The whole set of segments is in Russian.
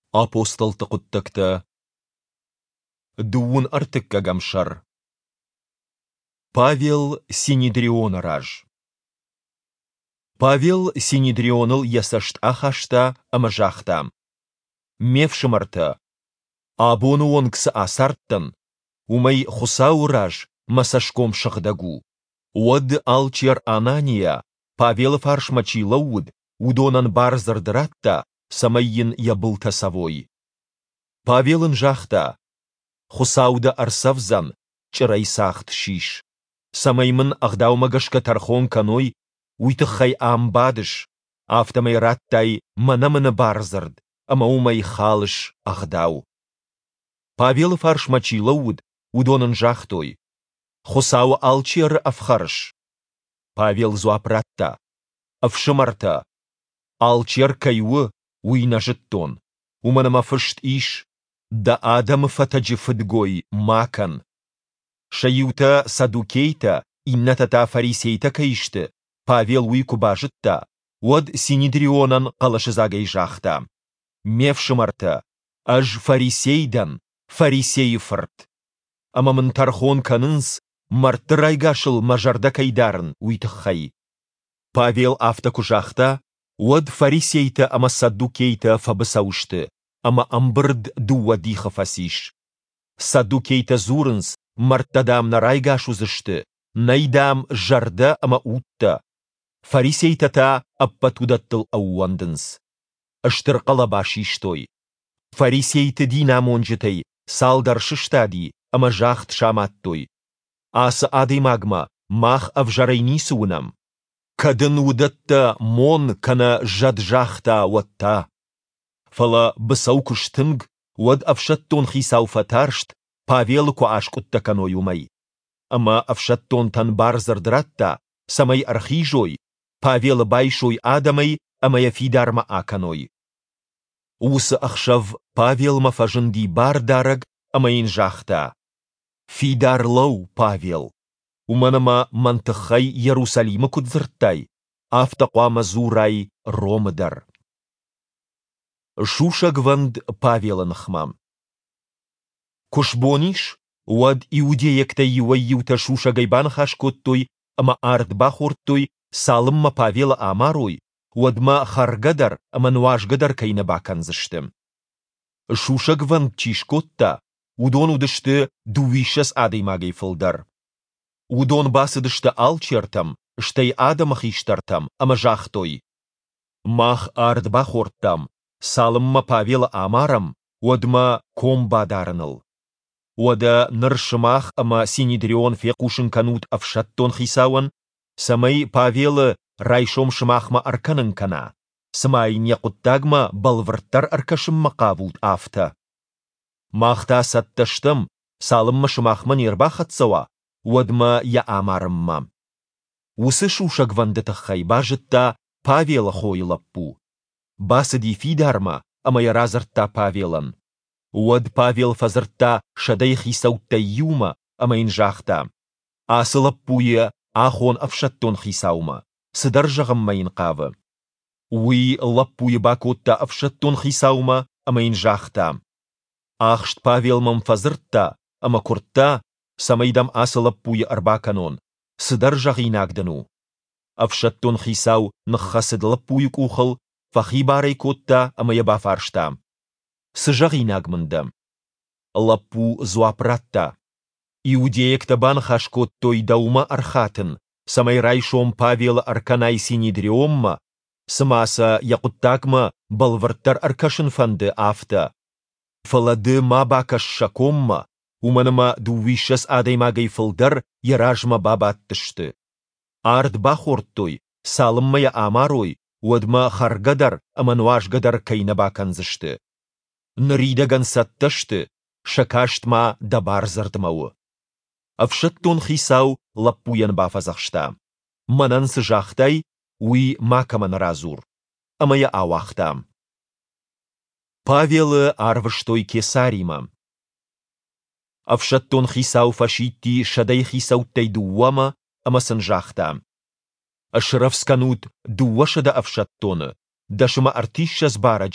Апостол тақуттакта дуун артыкка гамшар. Павел Синедриона раж. Павел Синедрионыл ясашт ахашта амажахта. Мевшимарта. Абону онкс асарттан. Умай хусау раж масашком шахдагу. Уад алчер Анания. Павел фаршмачи лауд. Удонан барзардратта. Самайин ябыл тасавой. Павелын жахта. Хусауда арсавзан. Чырайсахт шиш. Самаймын ағдаумагашка тархон каной. Уйтықхай амбадыш. Автомай раттай манамыны барзард. Амаумай халыш ағдау. Павел фаршмачи лауд. Удонын жахтой. Хусау алчер афхарыш. Павел зуапратта. Афшымарта. Алчер кайуы. Уйнажыттон. Уманама фышт иш. Да адам фатаджифыдгой макан. Шаюта садукейта. Имнатата фарисейта кайшты. Павел уйкубажытта. Уад Синедрионан қалашызагай жахта. Мевшымарта. Аж фарисейдан. Фарисейфырт. Амамын тархон канынс. Марттырайгашыл мажарда кайдарын уйтықхай. Павел автокужахта. Уад фарисейта ама саддукейта фабысаушты, ама амбырд дуадиха фасиш. Саддукейта зурынс, марттадам нарайгашу зышты, найдам жарда ама утта. Фарисейта та аппатудаттыл ауандынс. Аштыр қалабашиштой. Фарисейта динам онжытай, салдаршыштади, ама жахт шаматтой. Асы ады магма, мах авжарайни суынам. Кадын удатта мон кана жаджахта уатта. Фала бысау куштынг, уад авшаттон хисау фатаршт, Павел куашкутта каной умай. Ама авшаттон тан барзардратта, самай архижой, Павел байшой адамай, амая фидарма аканой. Усы ахшав Павел мафажынди бардараг, амаин жахта. Фидарлау Павел. Уманама мантыхай Иерусалима кудзырттай, автоқуама зурай ромыдар. Шуша гванд Павелын хмам. Кушбониш, уад иудеекта юта шуша гайбан хашкоттой, ама артбахурттой, салымма Павела амарой, уадма харгадар, ама нуашгадар кайнабакан зыштым. Шуша гванд чишкотта, удон удышты дуишас адаймагай фылдар. Удон басыдышты алчертам, штай адамах иштартам, ама жахтой. Мах ардбахорттам, салымма Павела амарам, уадма комбадарыныл. Уада ныршымах ама Синедрион фекушын канут авшаттон хисауан, самай Павелы райшом шымахма арканын кана, самай некуттагма балвырттар аркашымма қавуд афта. Махта сатташтым, салымма шымахман ербахатсауа, уадма я амарымма. Усы шуша гвандытықхай бажытта Павела хойлаппу. Басыди фидарма, ама яразыртта Павелан. Уад Павел фазыртта шадай хисаутта юма, ама инжахта. Асылаппуя ахон авшаттон хисаума, сыдаржағымма инқавы. Уи лаппуя бакотта авшаттон хисаума, ама инжахта. Ахшт Павелмам фазыртта, ама куртта, самайдам асылаппуя арбаканон, сыдаржағинагдану. Авшаттон хисау ныққасыдылаппуя кухыл, фахибарай котта, ама ябафаршта. Сыжағинагмында. Лаппу зуапратта. Иудеекта бан хашкоттой даума архатын, самай райшом Павел арканай Синедриомма, самаса якуттакма балварттар аркашын фанды афта. Фалады ма бакаш шакомма, уманама дувишас адаймагай фылдар яражма бабаттышты. Ард бахортой, салыммая амарой, уадма харгадар, амануашгадар кайнабаканзышты. Нридаган саттышты, шакаштма дабарзардмауы. Авшаттон хисау лаппуян бафазахшта. Манан сыжахтай, уи макаман разур. Амая ауахта. Павелы арвыштой кесарима. Авшаттон хисау фашитти шадай хисауттай дуама, ама сынжахта. Ашрафсканут дуашада авшаттоны, дашыма артишшас бараджы,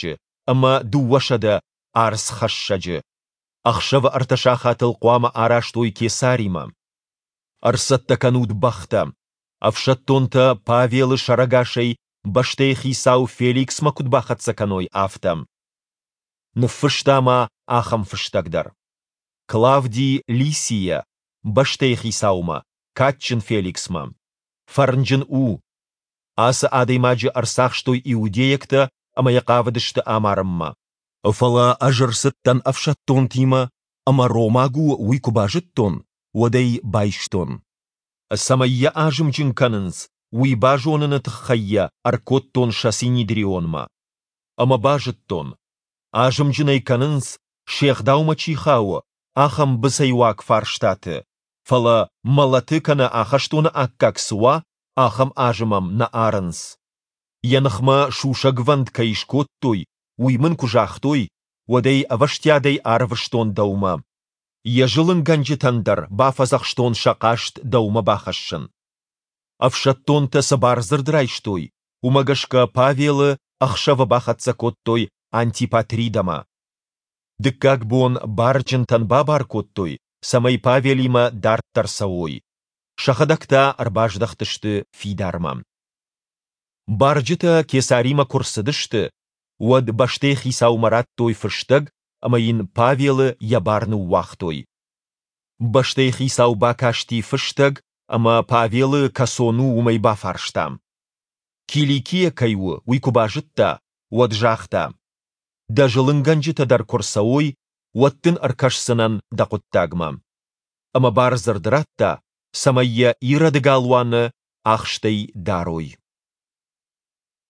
أما دوشد أرس خشج أخشب أرتشاخات القوام أراشتوي كيساريما أرست كنود بختا أفشتونتا بافيل شرقاشي بشتيخي ساو فيليكس ما كد باخت سكنوي آفتم نفشتاما آخم فشتقدر كلافدي ليسيا بشتيخي ساوما كاتشن فيليكسما فرنجن آس آدي ماجي أرساخشتوي إيوديكتا أما يقافدشت آمارما فلا أجر ستن أفشتون تيما أما روماغو ويكوباجتون ودي بايشتون السمية آجم جنكننز ويباجونن تخيا أركوتون شاسيني دريونما أما باجتون آجم جني كننز شيخ داوما چيخاو آخم بسيواك فارشتات فلا ملاتكنا آخشتون أكاك سوا آخم آجمم نآرنس ينخما شوشاقوند كيشكوتوي ويمن كجاختوي ودي أفشتيادي آرفشتون دوما يجلن غنجي تندر بافزخشتون شاقاشت دوما باخشن أفشتون تسبار زردرايشتوي ومغشكا بافيل أخشف باختصكوتوي антипатридама. Дыккак бон барчентан бабаркоттуй, самай павелима дарттарсауй. Шахадакта арбаждахтышты фидармам. Барджита кесарима курсыдышты, уад баштехи саумараттуй фыштаг, амаин павелы ябарны уахтуй. Баштехи саубакашти фыштаг, ама павелы касону умайба фарштам. Киликия кайу уйкубажытта, уад жахта. Даже лынганжита дар корсауй, уаттын аркашсынан дақуттагма. Ама бар зардратта, самайя ирадыгалуаны ахштай даруй.